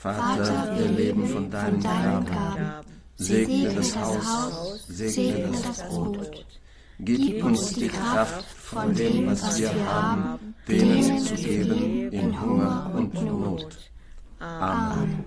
Vater, wir leben von deinen Gaben. Segne das Haus, segne das Brot. Gib uns die Kraft, von dem, was wir haben, denen zu geben in Hunger und Not. Amen.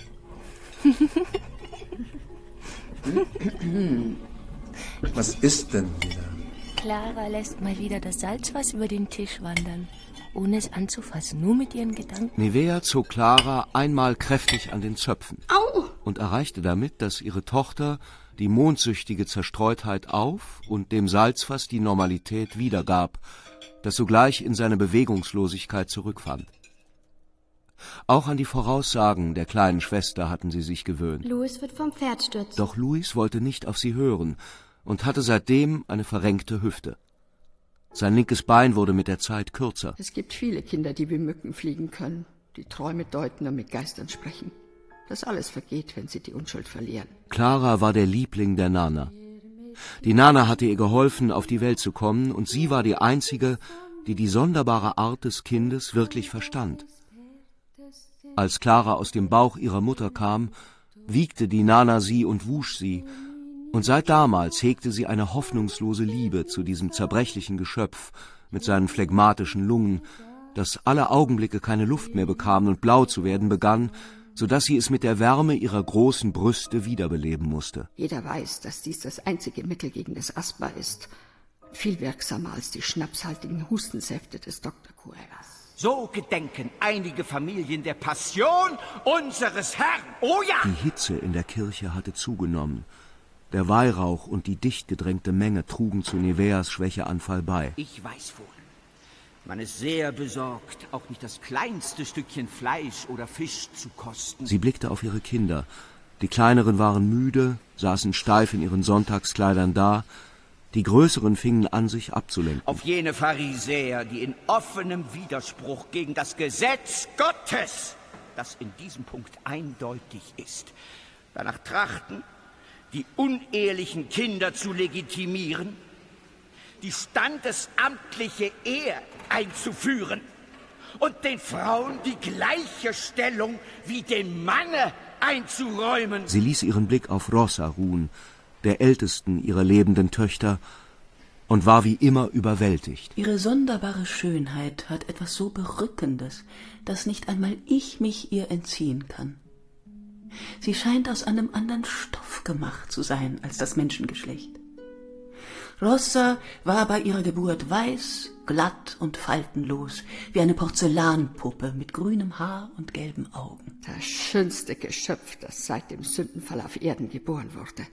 Was ist denn wieder? Clara lässt mal wieder das Salzwasser über den Tisch wandern, ohne es anzufassen, nur mit ihren Gedanken. Nivea zog Clara einmal kräftig an den Zöpfen. Au! Und erreichte damit, dass ihre Tochter die mondsüchtige Zerstreutheit auf und dem Salzfass die Normalität wiedergab, das sogleich in seine Bewegungslosigkeit zurückfand. Auch an die Voraussagen der kleinen Schwester hatten sie sich gewöhnt. Louis wird vom Pferd stürzen. Doch Louis wollte nicht auf sie hören und hatte seitdem eine verrenkte Hüfte. Sein linkes Bein wurde mit der Zeit kürzer. Es gibt viele Kinder, die wie Mücken fliegen können, die Träume deuten und mit Geistern sprechen. Das alles vergeht, wenn sie die Unschuld verlieren. Clara war der Liebling der Nana. Die Nana hatte ihr geholfen, auf die Welt zu kommen, und sie war die Einzige, die die sonderbare Art des Kindes wirklich verstand. Als Clara aus dem Bauch ihrer Mutter kam, wiegte die Nana sie und wusch sie, und seit damals hegte sie eine hoffnungslose Liebe zu diesem zerbrechlichen Geschöpf mit seinen phlegmatischen Lungen, das alle Augenblicke keine Luft mehr bekam und blau zu werden begann, so dass sie es mit der Wärme ihrer großen Brüste wiederbeleben musste. Jeder weiß, dass dies das einzige Mittel gegen das Asthma ist. Viel wirksamer als die schnapshaltigen Hustensäfte des Dr. Cuevas. So gedenken einige Familien der Passion unseres Herrn. Oh ja! Die Hitze in der Kirche hatte zugenommen. Der Weihrauch und die dicht gedrängte Menge trugen zu Niveas Schwächeanfall bei. Ich weiß wohl, man ist sehr besorgt, auch nicht das kleinste Stückchen Fleisch oder Fisch zu kosten. Sie blickte auf ihre Kinder. Die Kleineren waren müde, saßen steif in ihren Sonntagskleidern da. Die Größeren fingen an, sich abzulenken. Auf jene Pharisäer, die in offenem Widerspruch gegen das Gesetz Gottes, das in diesem Punkt eindeutig ist, danach trachten, die unehelichen Kinder zu legitimieren, die standesamtliche Ehe einzuführen und den Frauen die gleiche Stellung wie dem Manne einzuräumen. Sie ließ ihren Blick auf Rosa ruhen, der ältesten ihrer lebenden Töchter, und war wie immer überwältigt. Ihre sonderbare Schönheit hat etwas so Berückendes, dass nicht einmal ich mich ihr entziehen kann. Sie scheint aus einem anderen Stoff gemacht zu sein als das Menschengeschlecht. Rosa war bei ihrer Geburt weiß, glatt und faltenlos, wie eine Porzellanpuppe mit grünem Haar und gelben Augen. Das schönste Geschöpf, das seit dem Sündenfall auf Erden geboren wurde.